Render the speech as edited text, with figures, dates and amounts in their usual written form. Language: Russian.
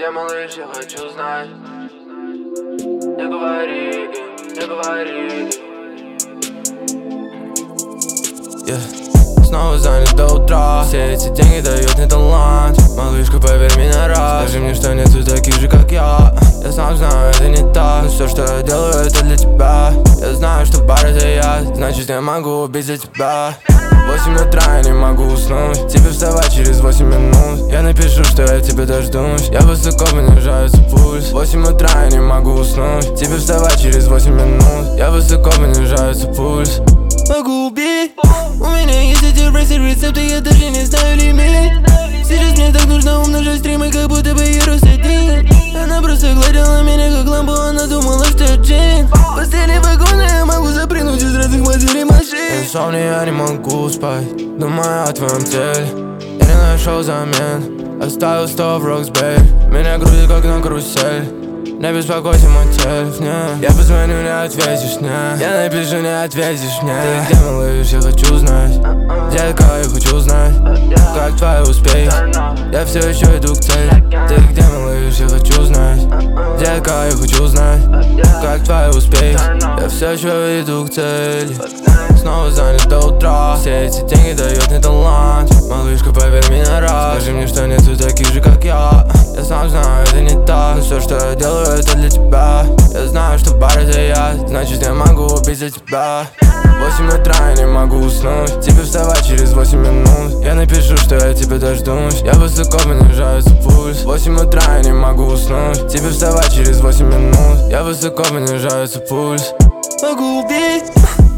где, малыш, я хочу знать. Не говори им, не говори им. Снова занят до утра. Все эти деньги дают мне талант. Малышка, поверь мне на раз. Скажи мне, что нету таких же, как я. Я сам знаю, это не так. Но все, что я делаю, это для тебя. Я знаю, что бар это я. Значит, я могу убить за тебя. 8 утра, я не могу уснуть. Тебе вставать через 8 минут. Я напишу, что я тебе дождусь. Я высоко, понижается пульс. 8 утра, я не могу уснуть. Тебе вставать через 8 минут. Я высоко, понижается пульс. Могу убить. У меня есть эти рецепты, я даже не знаю лимит. Сейчас мне так нужно умножать стримы, как будто бы я рос-1. Она просто гладила меня как лампу, она думала, что я джин. В постели вагона я могу запрыгнуть из разных моделей машин. Инсомния, я не могу спать, думаю о твоем теле. Я не нашел замен, оставил 100 в Роксбей. Меня грузит как на карусель. Не беспокойся, мой телефон. Я позвоню, не ответишь, не. Я напишу, не ответишь, не. Ты где, малыш, я хочу знать. Детка, я хочу знать, как твои успехи. Я все еще иду к цели. Ты где, малыш, я хочу знать. Детка, я хочу знать, как твои успехи. Я все еще иду к цели. Снова занят до утра. Все эти деньги дают мне талант. Малышка, поверь мне на раз. Скажи мне, что нету таких же, как я. Я сам знаю, это не так. Но все, что я делаю, это для тебя. Я знаю, что бар это я. Значит, я могу убить за тебя. 8 утра, я не могу уснуть. Тебе вставать через 8 минут. Я напишу, что я тебе дождусь. Я высоко, понижается пульс. 8 утра, я не могу уснуть. Тебе вставать через 8 минут. Я высоко, понижается пульс. Могу убить.